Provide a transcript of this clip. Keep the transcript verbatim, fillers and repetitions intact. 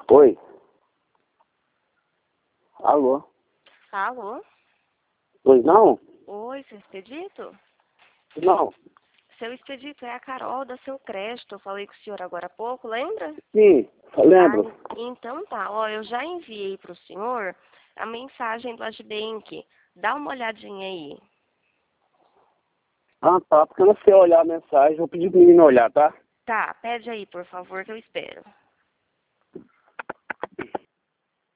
Oi. Alô? Alô? Pois não? Oi, seu Expedito? Não. Seu Expedito, é a Carol da Seu Crédito. Eu falei com o senhor agora há pouco, lembra? Sim, eu lembro. Ah, então tá. Ó, eu já enviei para o senhor a mensagem do Agibank. Dá uma olhadinha aí. Ah, tá, porque eu não sei olhar a mensagem, vou pedir pro menino olhar, tá? Tá, pede aí, por favor, que eu espero.